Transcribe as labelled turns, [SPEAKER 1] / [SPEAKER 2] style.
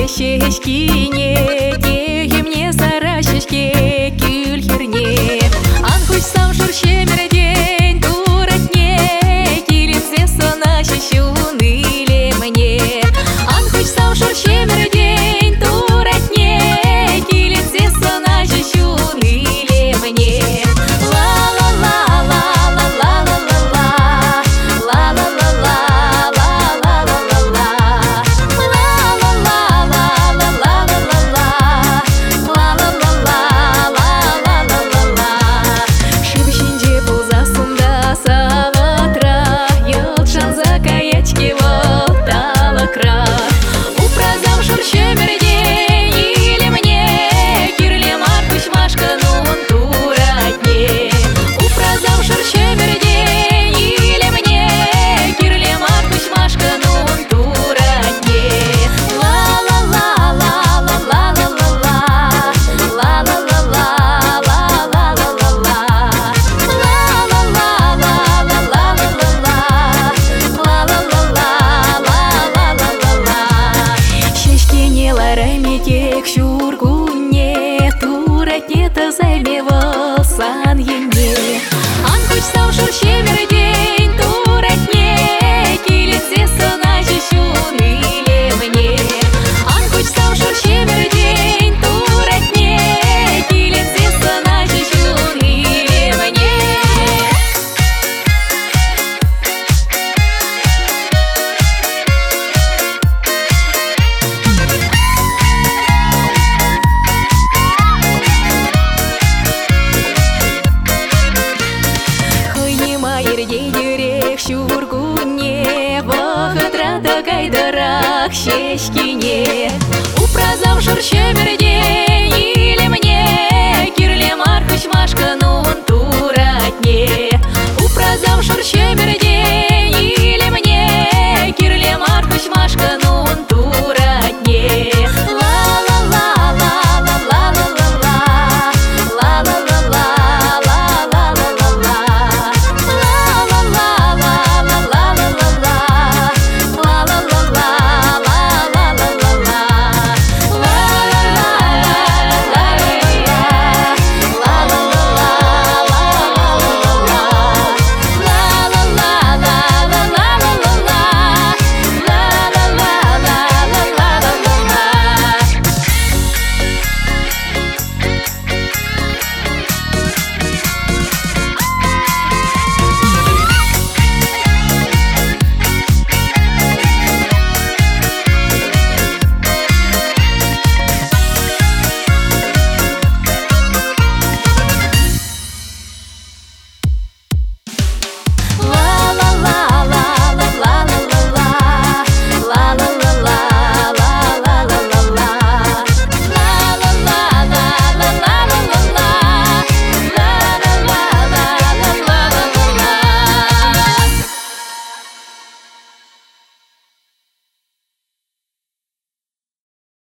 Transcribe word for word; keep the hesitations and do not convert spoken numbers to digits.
[SPEAKER 1] шешкине, теги мне сарашешке кюльхерне. Анхуш сам шуршемер день туратне, килим свесо наши щуныли мне. Анхуш сам шуршемер день туратне, килим свесо наши щуныли мне. Шургуне туратне-то займевал сан ене. Анхуч сау шуршемер день туратне, килит свесо наши щуныли мне. Анхуч сау шуршемер день туратне, килит свесо наши щуныли мне. Шургуне, вахатрата кайдарах шешкине. Упразам шуршемер день или мне, кирле мархуш машка нун туратне. Упразам шуршемер день.